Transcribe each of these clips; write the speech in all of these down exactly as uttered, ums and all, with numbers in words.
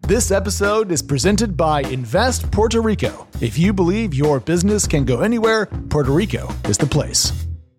This episode is presented by Invest Puerto Rico. If you believe your business can go anywhere, Puerto Rico is the place.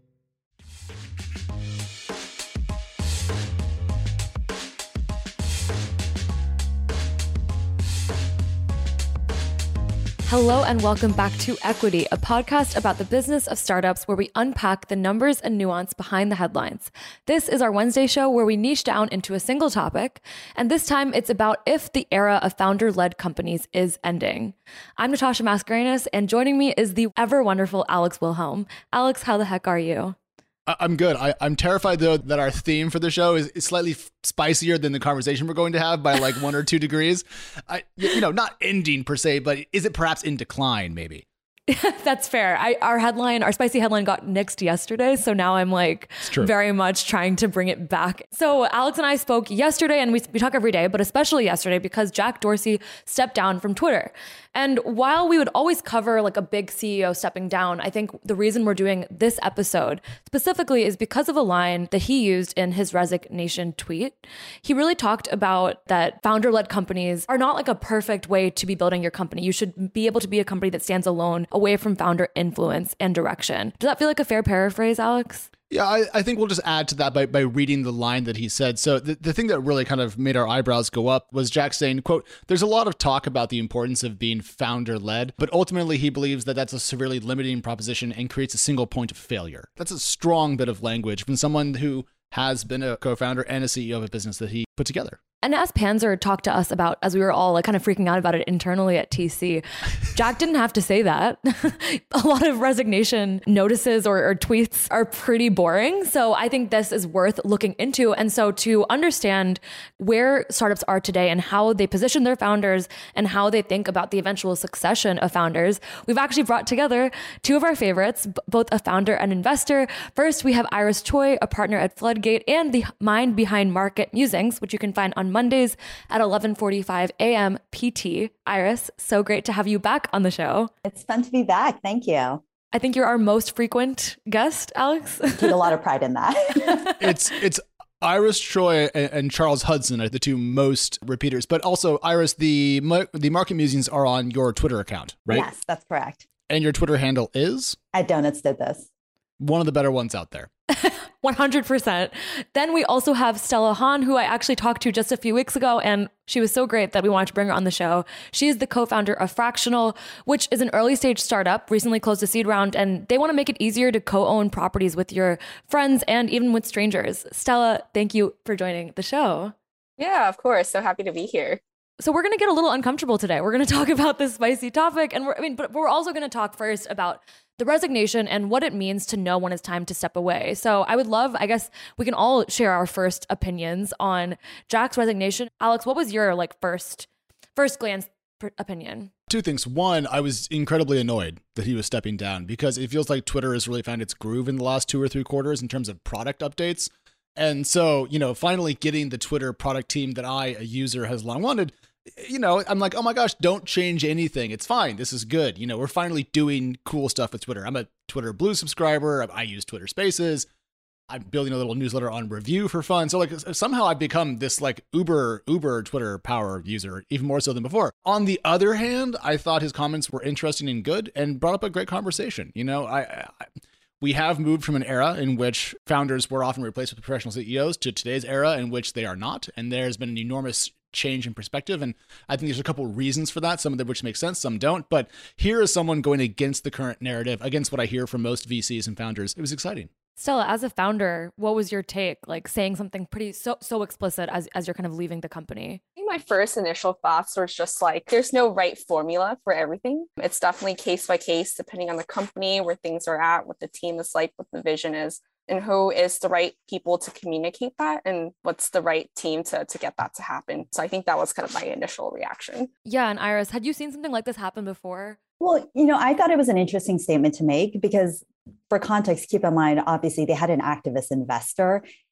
Hello and welcome back to Equity, a podcast about the business of startups where we unpack the numbers and nuance behind the headlines. This is our Wednesday show where we niche down into a single topic, and this time it's about if the era of founder-led companies is ending. I'm Natasha Mascarenas, and joining me is the ever wonderful Alex Wilhelm. Alex, how the heck are you? I'm good. I, I'm terrified, though, that our theme for the show is, is slightly f- spicier than the conversation we're going to have by like one or two degrees. I, you know, not ending per se, but is it perhaps in decline, maybe? That's fair. I, our headline, our spicy headline got nixed yesterday. So now I'm like very much trying to bring it back. So Alex and I spoke yesterday, and we, we talk every day, but especially yesterday because Jack Dorsey stepped down from Twitter. And while we would always cover like a big C E O stepping down, I think the reason we're doing this episode specifically is because of a line that he used in his resignation tweet. He really talked about that founder-led companies are not like a perfect way to be building your company. You should be able to be a company that stands alone, away from founder influence and direction. Does that feel like a fair paraphrase, Alex? Yeah, I, I think we'll just add to that by, by reading the line that he said. So the, the thing that really kind of made our eyebrows go up was Jack saying, quote, "There's a lot of talk about the importance of being founder-led, but ultimately he believes that that's a severely limiting proposition and creates a single point of failure." That's a strong bit of language from someone who has been a co-founder and a C E O of a business that he put together. And as Panzer talked to us about, as we were all like kind of freaking out about it internally at T C, Jack didn't have to say that. A lot of resignation notices or, or tweets are pretty boring. So I think this is worth looking into. And so to understand where startups are today and how they position their founders and how they think about the eventual succession of founders, we've actually brought together two of our favorites, b- both a founder and investor. First, we have Iris Choi, a partner at Floodgate and the mind behind Market Musings, which you can find on Mondays at eleven forty-five a.m. P T. Iris, so great to have you back on the show. It's fun to be back. Thank you. I think you're our most frequent guest, Alex. Take a lot of pride in that. it's it's Iris Choi and, and Charles Hudson are the two most repeaters, but also Iris, the the Market Musings are on your Twitter account, right? Yes, that's correct. And your Twitter handle is? At Donuts Did This. One of the better ones out there. one hundred percent. Then we also have Stella Han, who I actually talked to just a few weeks ago, and she was so great that we wanted to bring her on the show. She is the co-founder of Fractional, which is an early stage startup, recently closed a seed round, and they want to make it easier to co-own properties with your friends and even with strangers. Stella, thank you for joining the show. Yeah, of course. So happy to be here. So we're going to get a little uncomfortable today. We're going to talk about this spicy topic, and we're, I mean, but we're also going to talk first about the resignation and what it means to know when it's time to step away. So I would love, I guess we can all share our first opinions on Jack's resignation. Alex, what was your like first, first glance pr- opinion? Two things. One, I was incredibly annoyed that he was stepping down because it feels like Twitter has really found its groove in the last two or three quarters in terms of product updates. And so, you know, finally getting the Twitter product team that I, a user, has long wanted, you know, I'm like, oh my gosh, don't change anything. It's fine. This is good. You know, we're finally doing cool stuff with Twitter. I'm a Twitter Blue subscriber. I use Twitter Spaces. I'm building a little newsletter on review for fun. So like somehow I've become this like uber, uber Twitter power user, even more so than before. On the other hand, I thought his comments were interesting and good and brought up a great conversation. You know, I, I we have moved from an era in which founders were often replaced with professional C E Os to today's era in which they are not. And there's been an enormous change in perspective. And I think there's a couple of reasons for that, some of them which make sense, some don't. But here is someone going against the current narrative, against what I hear from most V Cs and founders. It was exciting. Stella, as a founder, what was your take? Like saying something pretty so so explicit as, as you're kind of leaving the company? I think my first initial thoughts were just like, there's no right formula for everything. It's definitely case by case, depending on the company, where things are at, what the team is like, what the vision is, and who is the right people to communicate that, and what's the right team to, to get that to happen. So I think that was kind of my initial reaction. Yeah. And Iris, had you seen something like this happen before? Well, you know, I thought it was an interesting statement to make because for context, keep in mind, obviously they had an activist investor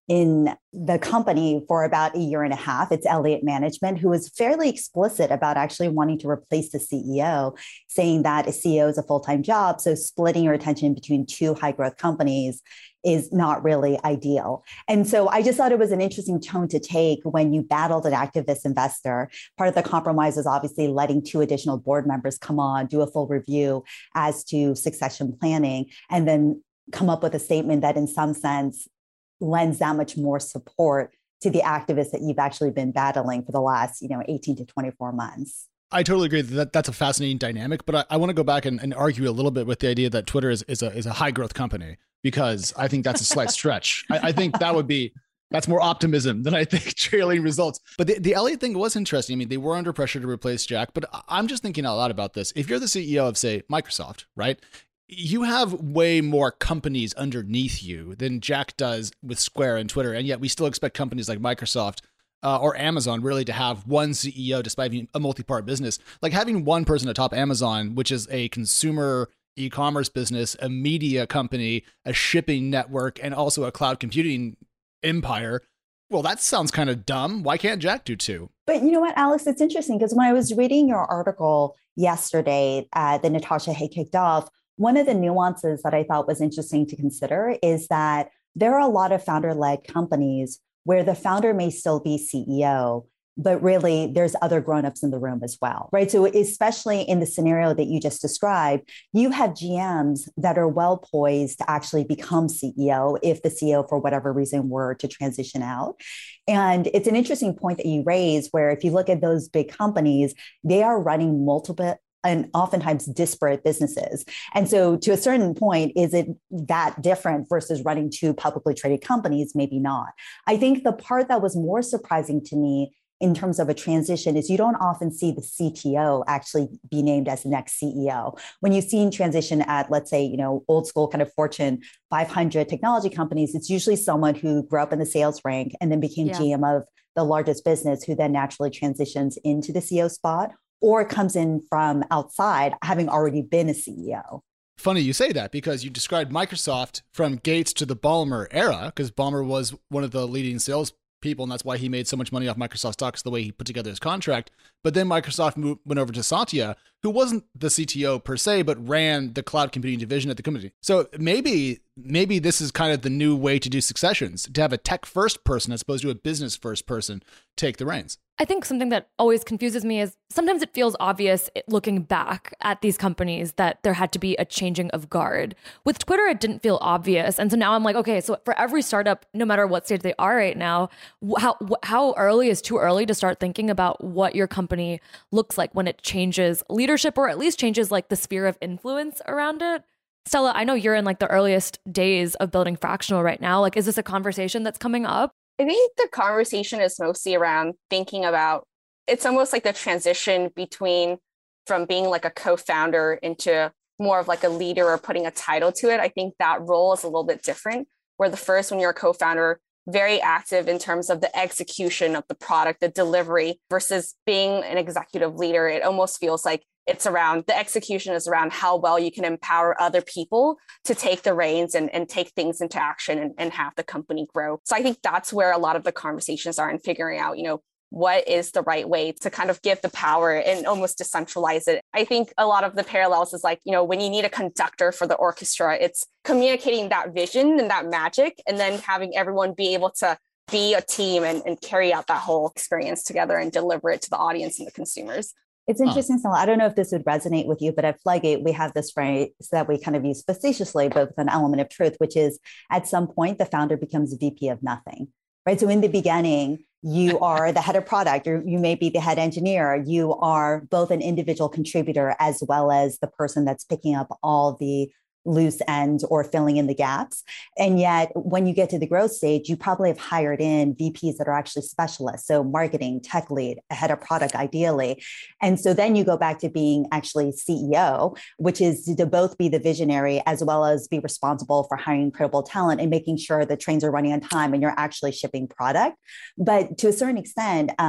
in the company for about a year and a half. It's Elliott Management, who was fairly explicit about actually wanting to replace the C E O, saying that a C E O is a full-time job. So splitting your attention between two high-growth companies is not really ideal. And so I just thought it was an interesting tone to take when you battled an activist investor. Part of the compromise is obviously letting two additional board members come on, do a full review as to succession planning, and then come up with a statement that in some sense lends that much more support to the activists that you've actually been battling for the last, you know, eighteen to twenty-four months. I totally agree that that's a fascinating dynamic, but I, I want to go back and, and argue a little bit with the idea that Twitter is, is a is a high growth company, because I think that's a slight stretch. I, I think that would be, that's more optimism than I think trailing results. But the, the Elliott thing was interesting. I mean, they were under pressure to replace Jack, but I'm just thinking out loud about this. If you're the C E O of, say, Microsoft, right? You have way more companies underneath you than Jack does with Square and Twitter. And yet we still expect companies like Microsoft uh, or Amazon really to have one C E O despite being a multi-part business. Like having one person atop Amazon, which is a consumer e-commerce business, a media company, a shipping network, and also a cloud computing empire. Well, that sounds kind of dumb. Why can't Jack do two? But you know what, Alex, it's interesting because when I was reading your article yesterday uh, that Natasha had kicked off, one of the nuances that I thought was interesting to consider is that there are a lot of founder-led companies where the founder may still be C E O, but really there's other grownups in the room as well, right? So especially in the scenario that you just described, you have G Ms that are well poised to actually become C E O if the C E O, for whatever reason, were to transition out. And it's an interesting point that you raise, where if you look at those big companies, they are running multiple and oftentimes disparate businesses. And so to a certain point, is it that different versus running two publicly traded companies? Maybe not. I think the part that was more surprising to me in terms of a transition is you don't often see the C T O actually be named as the next C E O. When you've seen transition at, let's say, you know, old school kind of Fortune five hundred technology companies, it's usually someone who grew up in the sales rank and then became yeah. G M of the largest business, who then naturally transitions into the C E O spot, or comes in from outside, having already been a C E O. Funny you say that, because you described Microsoft from Gates to the Ballmer era, because Ballmer was one of the leading sales people, and that's why he made so much money off Microsoft stocks, the way he put together his contract. But then Microsoft moved, went over to Satya, who wasn't the C T O per se, but ran the cloud computing division at the company. So maybe maybe this is kind of the new way to do successions, to have a tech first person as opposed to a business first person take the reins. I think something that always confuses me is sometimes it feels obvious looking back at these companies that there had to be a changing of guard. With Twitter, it didn't feel obvious. And so now I'm like, okay, so for every startup, no matter what stage they are right now, how how early is too early to start thinking about what your company looks like when it changes leadership, or at least changes like the sphere of influence around it? Stella, I know you're in like the earliest days of building Fractional right now. Like, is this a conversation that's coming up? I think the conversation is mostly around thinking about, it's almost like the transition between from being like a co-founder into more of like a leader or putting a title to it. I think that role is a little bit different, where the first, when you're a co-founder, very active in terms of the execution of the product, the delivery, versus being an executive leader. It almost feels like it's around, the execution is around how well you can empower other people to take the reins and, and take things into action and, and have the company grow. So I think that's where a lot of the conversations are in figuring out, you know, what is the right way to kind of give the power and almost decentralize it. I think a lot of the parallels is like, you know, when you need a conductor for the orchestra, it's communicating that vision and that magic, and then having everyone be able to be a team and, and carry out that whole experience together and deliver it to the audience and the consumers. It's interesting, Stella. I don't know if this would resonate with you, but at Flygate, we have this phrase that we kind of use facetiously, but with an element of truth, which is at some point, the founder becomes a V P of nothing, right? So in the beginning, you are the head of product, or you may be the head engineer. You are both an individual contributor as well as the person that's picking up all the loose ends or filling in the gaps. And yet when you get to the growth stage, you probably have hired in V Ps that are actually specialists. So marketing, tech lead, a head of product, ideally. And so then you go back to being actually C E O, which is to both be the visionary as well as be responsible for hiring incredible talent and making sure the trains are running on time and you're actually shipping product. But to a certain extent, um,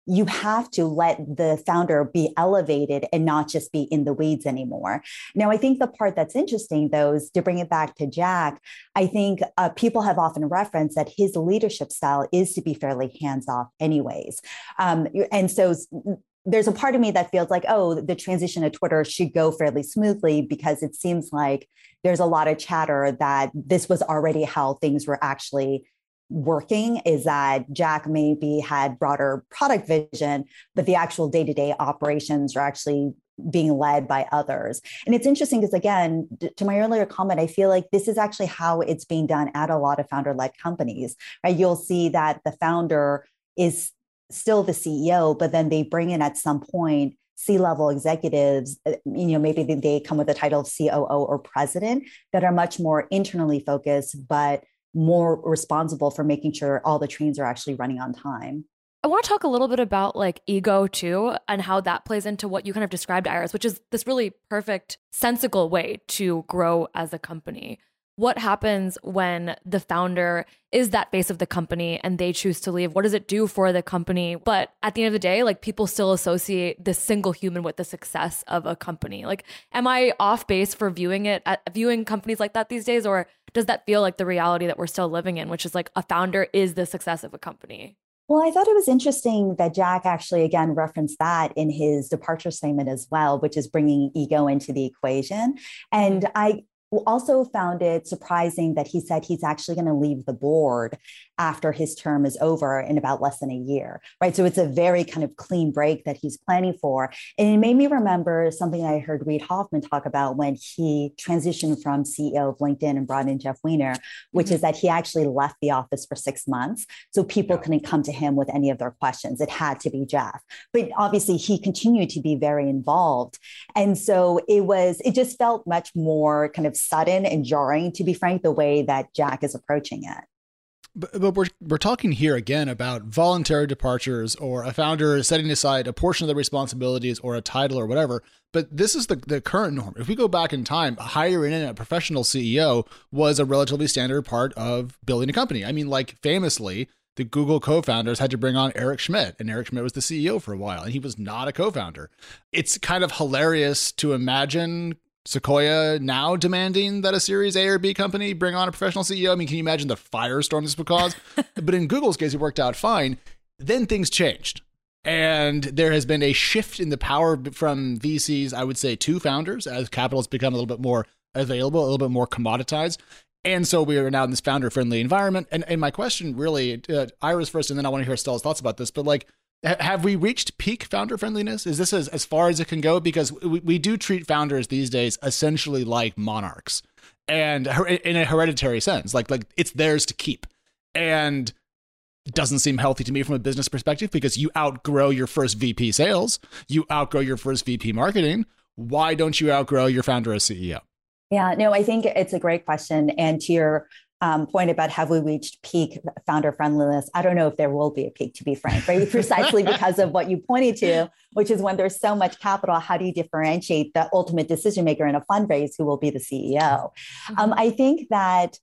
you have to let the founder be elevated and not just be in the weeds anymore. Now, I think the part that's interesting, though, is to bring it back to Jack. I think uh, people have often referenced that his leadership style is to be fairly hands-off anyways. Um, and so there's a part of me that feels like, oh, the transition to Twitter should go fairly smoothly, because it seems like there's a lot of chatter that this was already how things were actually working, is that Jack maybe had broader product vision, but the actual day-to-day operations are actually being led by others. And it's interesting because, again, to my earlier comment, I feel like this is actually how it's being done at a lot of founder-led companies, right? You'll see that the founder is still the C E O, but then they bring in at some point C-level executives, you know, maybe they come with the title of C O O or president, that are much more internally focused, but more responsible for making sure all the trains are actually running on time. I want to talk a little bit about like ego too, and how that plays into what you kind of described, Iris, which is this really perfect, sensical way to grow as a company. What happens when the founder is that face of the company and they choose to leave? What does it do for the company? But at the end of the day, like, people still associate this single human with the success of a company. Like, am I off base for viewing it, at, viewing companies like that these days? Or does that feel like the reality that we're still living in, which is like a founder is the success of a company? Well, I thought it was interesting that Jack actually, again, referenced that in his departure statement as well, which is bringing ego into the equation. And I also found it surprising that he said he's actually going to leave the board after his term is over in about less than a year, right? So it's a very kind of clean break that he's planning for. And it made me remember something I heard Reid Hoffman talk about when he transitioned from C E O of LinkedIn and brought in Jeff Weiner, which mm-hmm. is that he actually left the office for six months. So people yeah. couldn't come to him with any of their questions. It had to be Jeff. But obviously he continued to be very involved. And so it was, it just felt much more kind of sudden and jarring, to be frank, the way that Jack is approaching it. But, but we're we're talking here again about voluntary departures, or a founder setting aside a portion of their responsibilities or a title or whatever. But this is the, the current norm. If we go back in time, hiring in a professional C E O was a relatively standard part of building a company. I mean, like, famously, the Google co-founders had to bring on Eric Schmidt, and Eric Schmidt was the C E O for a while, and he was not a co-founder. It's kind of hilarious to imagine Sequoia now demanding that a Series A or B company bring on a professional C E O. I mean, can you imagine the firestorm this would cause? But in Google's case, it worked out fine. Then things changed. And there has been a shift in the power from V Cs, I would say, to founders, as capital has become a little bit more available, a little bit more commoditized. And so we are now in this founder-friendly environment. And, and my question really, uh, Iris first, and then I want to hear Stella's thoughts about this, but like, have we reached peak founder friendliness? Is this as, as far as it can go? Because we, we do treat founders these days essentially like monarchs, and in a hereditary sense, like like it's theirs to keep. And it doesn't seem healthy to me from a business perspective, because you outgrow your first V P sales, you outgrow your first V P marketing. Why don't you outgrow your founder as C E O? Yeah, no, I think it's a great question. And to your Um, point about have we reached peak founder friendliness? I don't know if there will be a peak, to be frank, right? Precisely because of what you pointed to, which is when there's so much capital, how do you differentiate the ultimate decision maker in a fundraise who will be the C E O? Mm-hmm. Um, I think that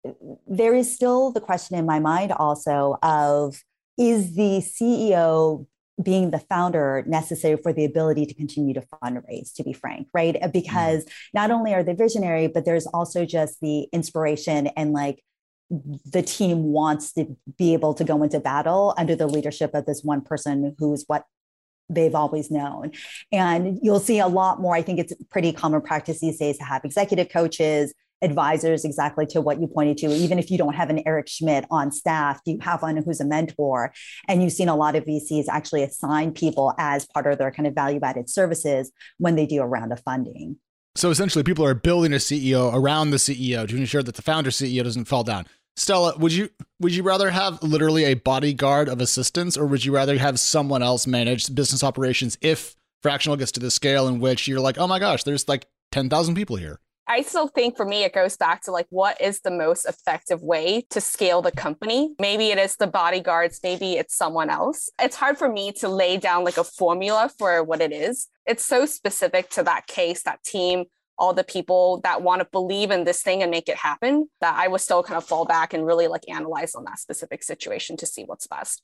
there is still the question in my mind also of, is the C E O being the founder necessary for the ability to continue to fundraise, to be frank, right? Because not only are they visionary, but there's also just the inspiration, and like the team wants to be able to go into battle under the leadership of this one person who's what they've always known. And you'll see a lot more. I think it's pretty common practice these days to have executive coaches, advisors, exactly to what you pointed to. Even if you don't have an Eric Schmidt on staff, you have one who's a mentor. And you've seen a lot of V Cs actually assign people as part of their kind of value-added services when they do a round of funding. So essentially, people are building a C E O around the C E O to ensure that the founder C E O doesn't fall down. Stella, would you would you rather have literally a bodyguard of assistants, or would you rather have someone else manage business operations if Fractional gets to the scale in which you're like, oh my gosh, there's like ten thousand people here? I still think for me, it goes back to like, what is the most effective way to scale the company? Maybe it is the bodyguards, maybe it's someone else. It's hard for me to lay down like a formula for what it is. It's so specific to that case, that team, all the people that want to believe in this thing and make it happen, that I would still kind of fall back and really like analyze on that specific situation to see what's best.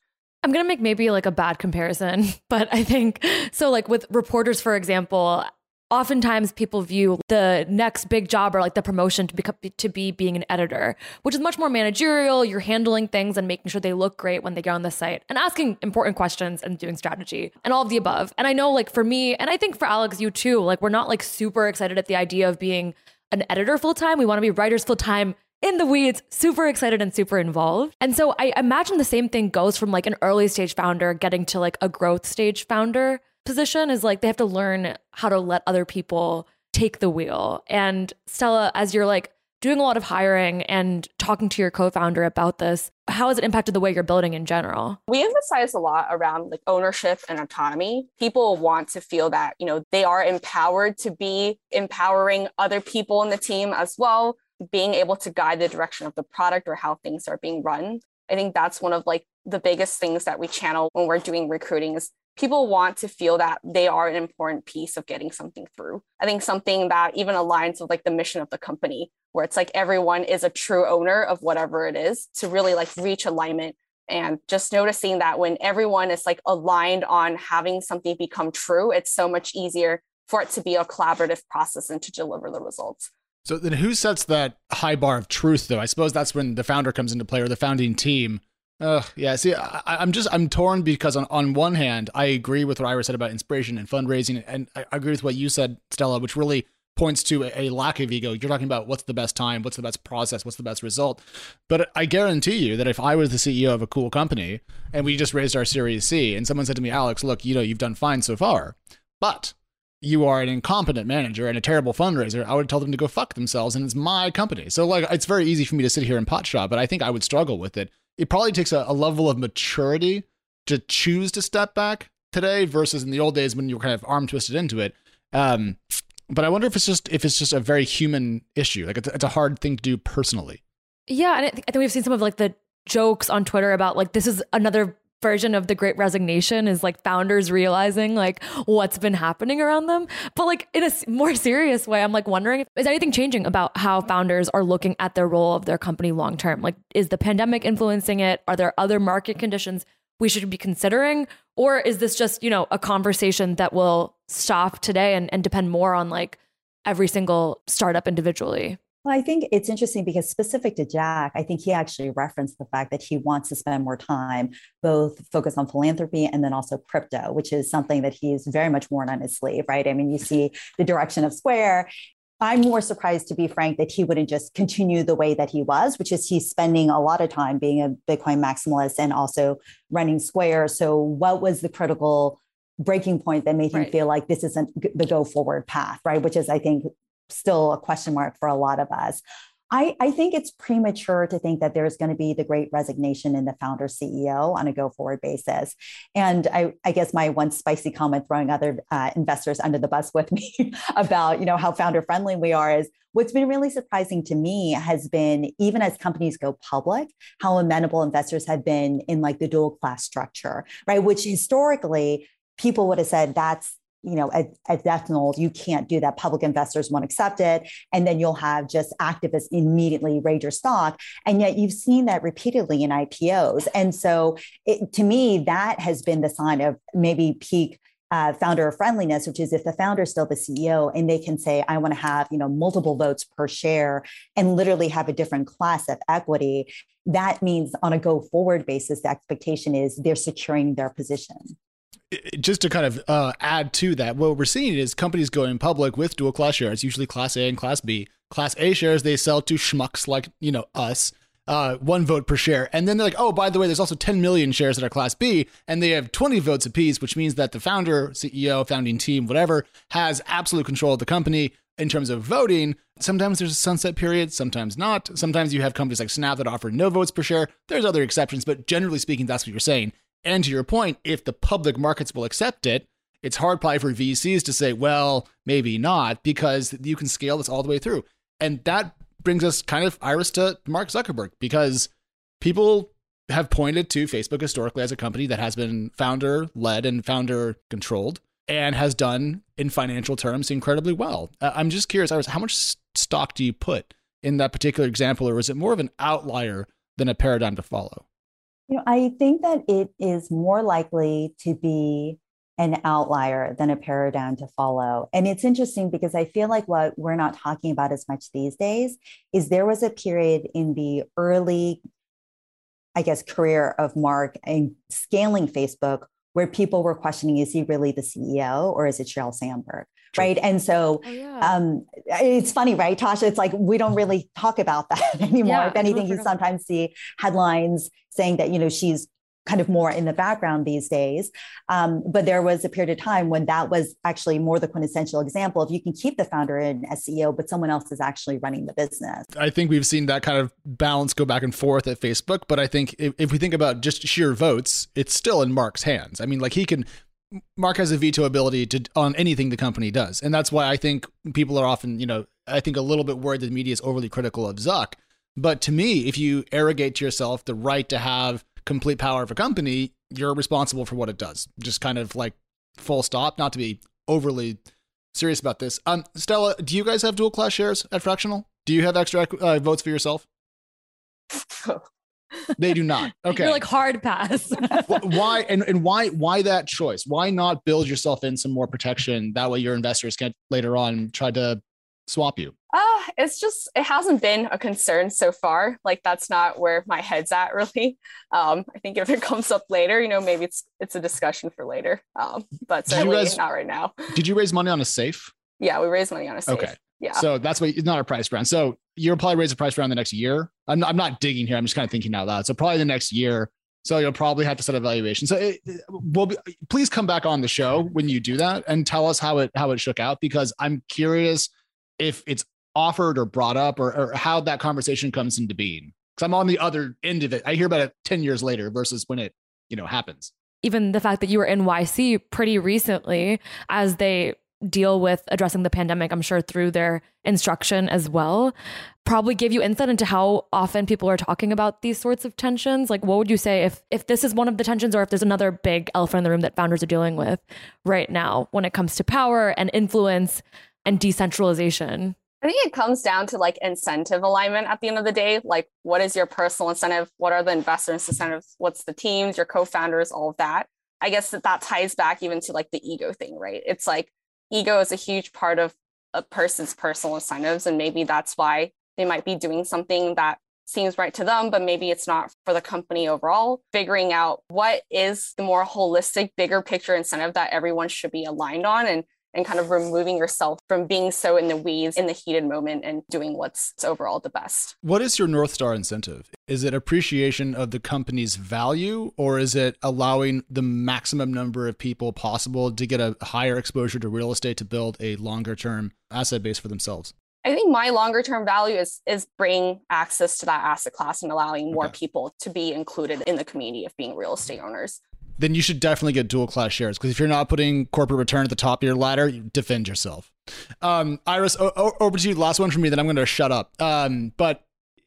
I'm going to make maybe like a bad comparison, but I think so like with reporters, for example, oftentimes people view the next big job or like the promotion to become to be being an editor, which is much more managerial. You're handling things and making sure they look great when they get on the site and asking important questions and doing strategy and all of the above. And I know like for me, and I think for Alex, you too, like we're not like super excited at the idea of being an editor full time. We want to be writers full time in the weeds, super excited and super involved. And so I imagine the same thing goes from like an early stage founder getting to like a growth stage founder position is like they have to learn how to let other people take the wheel. And Stella, as you're like doing a lot of hiring and talking to your co-founder about this, how has it impacted the way you're building in general? We emphasize a lot around like ownership and autonomy. People want to feel that, you know, they are empowered to be empowering other people in the team as well, being able to guide the direction of the product or how things are being run. I think that's one of like the biggest things that we channel when we're doing recruiting is people want to feel that they are an important piece of getting something through. I think something that even aligns with like the mission of the company, where it's like everyone is a true owner of whatever it is to really like reach alignment. And just noticing that when everyone is like aligned on having something become true, it's so much easier for it to be a collaborative process and to deliver the results. So then who sets that high bar of truth, though? I suppose that's when the founder comes into play or the founding team. Uh, yeah, see, I, I'm just, I'm torn because on, on one hand, I agree with what Ira said about inspiration and fundraising. And I agree with what you said, Stella, which really points to a, a lack of ego. You're talking about what's the best time, what's the best process, what's the best result. But I guarantee you that if I was the C E O of a cool company and we just raised our Series C and someone said to me, Alex, look, you know, you've done fine so far, but you are an incompetent manager and a terrible fundraiser, I would tell them to go fuck themselves, and it's my company. So like, it's very easy for me to sit here and pot shot, but I think I would struggle with it. It probably takes a, a level of maturity to choose to step back today versus in the old days when you were kind of arm twisted into it. Um, but I wonder if it's just if it's just a very human issue. Like it's, it's a hard thing to do personally. Yeah, and I think, I think we've seen some of like the jokes on Twitter about like this is another version of the Great Resignation, is like founders realizing like what's been happening around them. But like in a more serious way, I'm like wondering if is anything changing about how founders are looking at their role of their company long term? Like, is the pandemic influencing it? Are there other market conditions we should be considering? Or is this just, you know, a conversation that will stop today and, and depend more on like every single startup individually? Well, I think it's interesting because specific to Jack, I think he actually referenced the fact that he wants to spend more time, both focus on philanthropy and then also crypto, which is something that he's very much worn on his sleeve, right? I mean, you see the direction of Square. I'm more surprised, to be frank, that he wouldn't just continue the way that he was, which is he's spending a lot of time being a Bitcoin maximalist and also running Square. So what was the critical breaking point that made him right. feel like this isn't the go forward path, right? Which is, I think, still a question mark for a lot of us. I, I think it's premature to think that there's going to be the great resignation in the founder C E O on a go forward basis. And I, I guess my one spicy comment throwing other uh, investors under the bus with me about, you know, how founder friendly we are is what's been really surprising to me has been, even as companies go public, how amenable investors have been in like the dual class structure, right? Which historically people would have said that's, you know, at, at death knell, you can't do that. Public investors won't accept it. And then you'll have just activists immediately raise your stock. And yet you've seen that repeatedly in I P Os. And so it, to me, that has been the sign of maybe peak uh, founder friendliness, which is if the founder is still the C E O and they can say, I want to have, you know, multiple votes per share and literally have a different class of equity, that means on a go forward basis, the expectation is they're securing their position. Just to kind of uh, add to that, what we're seeing is companies going public with dual class shares, usually class A and class B. Class A shares they sell to schmucks like, you know, us, uh, one vote per share. And then they're like, oh, by the way, there's also ten million shares that are class B, and they have twenty votes apiece, which means that the founder, C E O, founding team, whatever, has absolute control of the company in terms of voting. Sometimes there's a sunset period, sometimes not. Sometimes you have companies like Snap that offer no votes per share. There's other exceptions, but generally speaking, that's what you're saying. And to your point, if the public markets will accept it, it's hard probably for V Cs to say, well, maybe not, because you can scale this all the way through. And that brings us kind of, Iris, to Mark Zuckerberg, because people have pointed to Facebook historically as a company that has been founder-led and founder-controlled and has done, in financial terms, incredibly well. Uh, I'm just curious, Iris, how much stock do you put in that particular example, or is it more of an outlier than a paradigm to follow? You know, I think that it is more likely to be an outlier than a paradigm to follow. And it's interesting because I feel like what we're not talking about as much these days is there was a period in the early, I guess, career of Mark and scaling Facebook where people were questioning, is he really the C E O or is it Sheryl Sandberg? True. Right. And so oh, yeah. um, it's funny, right, Tasha? It's like we don't really talk about that anymore. Yeah, if anything, you sometimes see headlines saying that, you know, she's kind of more in the background these days. Um, but there was a period of time when that was actually more the quintessential example of you can keep the founder in as C E O, but someone else is actually running the business. I think we've seen that kind of balance go back and forth at Facebook. But I think if, if we think about just sheer votes, it's still in Mark's hands. I mean, like he can, Mark has a veto ability to on anything the company does. And that's why I think people are often, you know, I think a little bit worried that the media is overly critical of Zuck. But to me, if you arrogate to yourself the right to have complete power of a company, you're responsible for what it does. Just kind of like full stop, not to be overly serious about this. Um, Stella, do you guys have dual class shares at Fractional? Do you have extra uh, votes for yourself? They do not. Okay. You're like hard pass. Why and, and why why that choice? Why not build yourself in some more protection? That way your investors can't later on try to swap you. Uh, it's just, it hasn't been a concern so far. Like that's not where my head's at really. Um, I think if it comes up later, you know, maybe it's it's a discussion for later. Um, but certainly guys, not right now. Did you raise money on a safe? Yeah, we raised money on a safe. Okay. Yeah. So that's why it's not a price round. So you'll probably raise a price round the next year. I'm not, I'm not digging here. I'm just kind of thinking out loud. So probably the next year. So you'll probably have to set a valuation. So it, it will be, please come back on the show when you do that and tell us how it how it shook out, because I'm curious if it's offered or brought up or, or how that conversation comes into being. Because I'm on the other end of it. I hear about it ten years later versus when it, you know, happens. Even the fact that you were in Y C pretty recently as they deal with addressing the pandemic, I'm sure through their instruction as well, probably gave you insight into how often people are talking about these sorts of tensions. Like, what would you say if, if this is one of the tensions or if there's another big elephant in the room that founders are dealing with right now when it comes to power and influence and decentralization? I think it comes down to like incentive alignment at the end of the day. Like, what is your personal incentive? What are the investors' incentives? What's the teams, your co-founders, all of that? I guess that that ties back even to like the ego thing, right? It's like ego is a huge part of a person's personal incentives. And maybe that's why they might be doing something that seems right to them, but maybe it's not for the company overall. Figuring out what is the more holistic, bigger picture incentive that everyone should be aligned on, and and kind of removing yourself from being so in the weeds in the heated moment and doing what's overall the best. What is your North Star incentive? Is it appreciation of the company's value, or is it allowing the maximum number of people possible to get a higher exposure to real estate to build a longer term asset base for themselves? I think my longer term value is is bringing access to that asset class and allowing more okay. people to be included in the community of being real estate owners. Then you should definitely get dual class shares, because if you're not putting corporate return at the top of your ladder, you defend yourself. Um, Iris, o- o- over to you. Last one from me, then I'm going to shut up. Um, but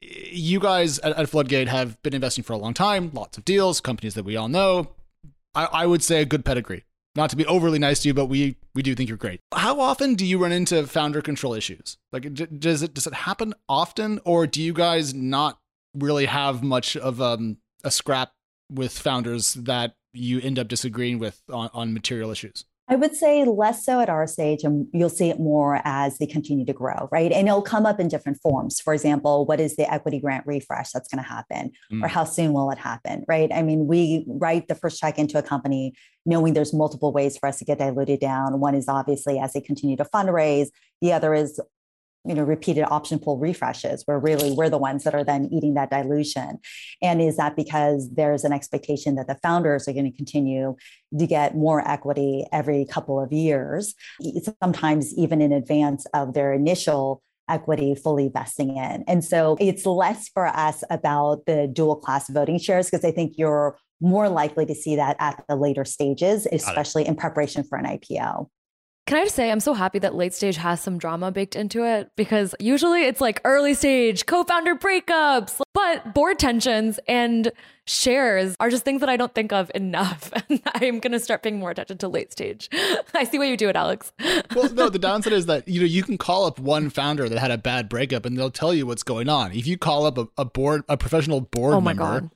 you guys at, at Floodgate have been investing for a long time, lots of deals, companies that we all know. I, I would say a good pedigree. Not to be overly nice to you, but we we do think you're great. How often do you run into founder control issues? Like, d- does it does it happen often, or do you guys not really have much of um, a scrap with founders that you end up disagreeing with on, on material issues? I would say less so at our stage, and you'll see it more as they continue to grow, right? And it'll come up in different forms. For example, what is the equity grant refresh that's going to happen? Mm. Or how soon will it happen, right? I mean, we write the first check into a company knowing there's multiple ways for us to get diluted down. One is obviously as they continue to fundraise. The other is, you know, repeated option pool refreshes, where really we're the ones that are then eating that dilution. And is that because there's an expectation that the founders are going to continue to get more equity every couple of years, sometimes even in advance of their initial equity fully vesting in? And so it's less for us about the dual class voting shares, because I think you're more likely to see that at the later stages, especially in preparation for an I P O. Can I just say, I'm so happy that late stage has some drama baked into it, because usually it's like early stage co-founder breakups, but board tensions and shares are just things that I don't think of enough. And I'm going to start paying more attention to late stage. I see why you do it, Alex. Well, no, the downside is that, you know, you can call up one founder that had a bad breakup and they'll tell you what's going on. If you call up a, a board, a professional board oh my member, God.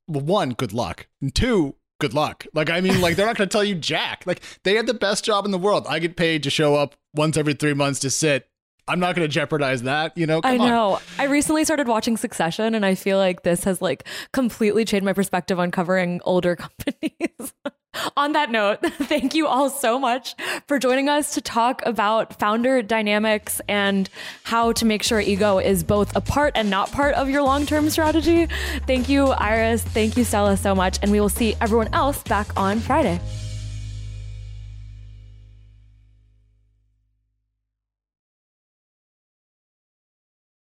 well, one, good luck. And two, good luck. Like, I mean, like, they're not going to tell you jack. Like, they have the best job in the world. I get paid to show up once every three months to sit. I'm not going to jeopardize that, you know? Come I know. on. I recently started watching Succession, and I feel like this has like completely changed my perspective on covering older companies. On that note, thank you all so much for joining us to talk about founder dynamics and how to make sure ego is both a part and not part of your long-term strategy. Thank you, Iris. Thank you, Stella, so much. And we will see everyone else back on Friday.